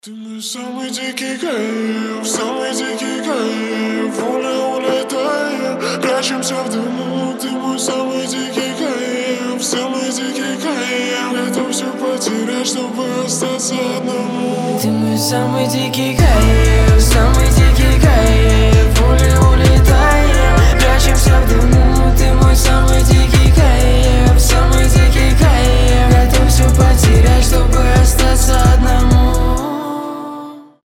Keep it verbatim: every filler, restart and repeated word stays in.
Ты мой самый дикий кайф, самый дикий кайф, воля улетая, прячемся в дыму. Ты мой самый дикий кайф, самый дикий кайф, готов все потерять, чтобы остаться одному. Ты мой самый дикий кайф, самый дикий кайф, воля улетая.